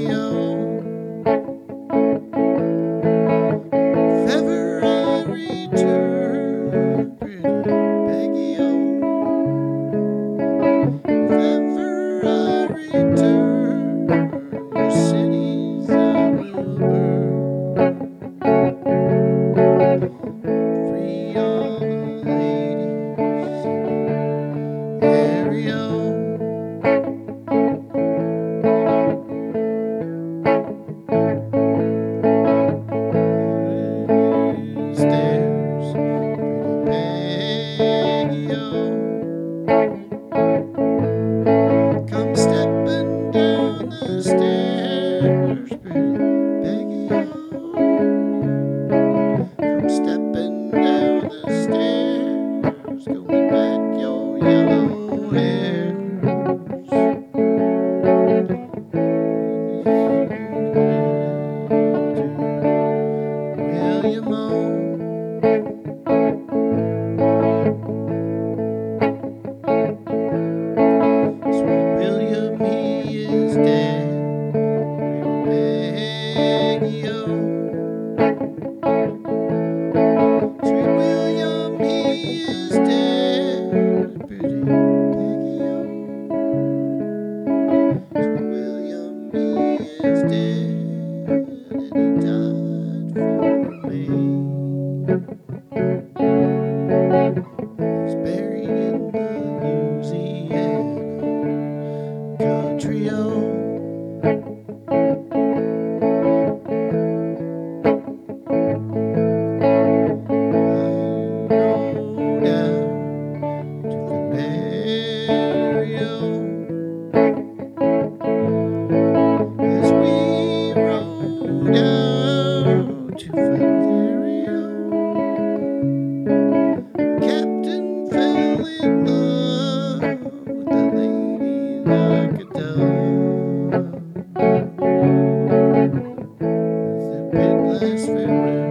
If ever I return, pretty Peggy-O. If ever I return, your cities I will burn. Free all the ladies in the area. Stairs, pretty Peggy-O. Come stepping down the stairs, pretty Peggy-O. Come stepping down the stairs, going back your yellow hairs. William O. Sweet William, he is dead. Peggy-O. Sweet William, he is dead. Pretty Peggy-O. Sweet William, he is dead, and he died for me. He's buried in the Louisiana country-o. Down to Valerio. Captain fell in love with the lady like a dove. The pit last farewell.